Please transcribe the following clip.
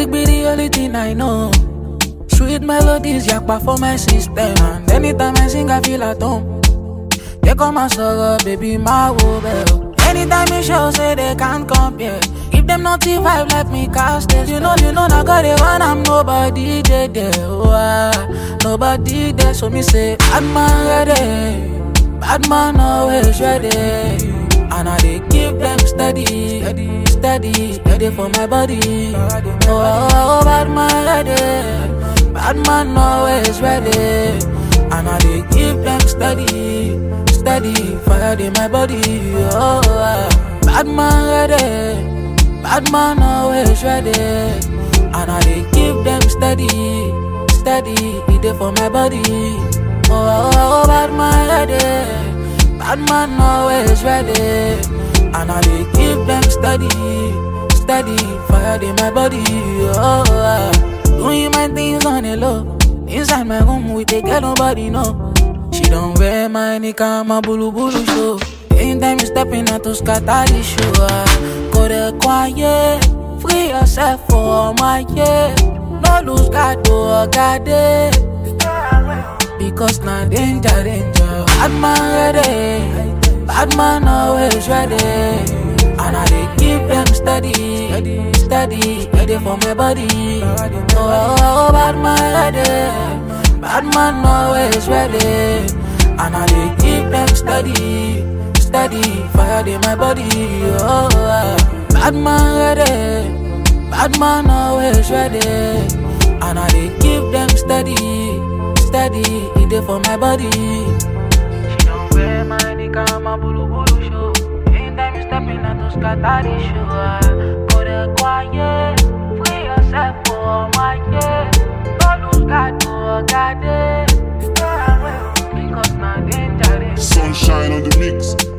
Music be the only thing I know. Sweet melodies, yakpa for my system. And anytime I sing, I feel at home. They come and sorrow, baby, my woe. Anytime you show, say they can't compare. Give them naughty vibe, let me cast it. You know, I got it when I'm nobody there. Oh, nobody there. So me say, bad man ready. Bad man always ready. And I they keep them steady, ready for my body. Oh, bad man ready. Bad man always ready. And I they keep them steady, fire in my body. Oh, bad man ready. Bad man always ready. And I they keep them steady, it for my body. Oh, bad man ready. Bad man always ready. And I they keep them steady, fire in my body. Oh, doing my things on the low. Inside my room, we take care, nobody know. She don't wear my nika, my bulu show. Anytime you step in, I to scatter the show. Go there quiet, free yourself for my year. No lose God to a God. Because now danger. Bad man ready. Bad man always ready. And I they keep them steady, ready for my body. Oh, bad man ready. Bad man always ready. And I they keep them steady, fire in my body. Oh, bad man ready. Bad man always ready. And I they keep them steady, it for my body. She don't wear my nika, my bulu show. Anytime you step in, I to scatter the show. Go there quiet, free yourself for my year. Don't lose God to a God. Because now danger. Sunshine on the mix.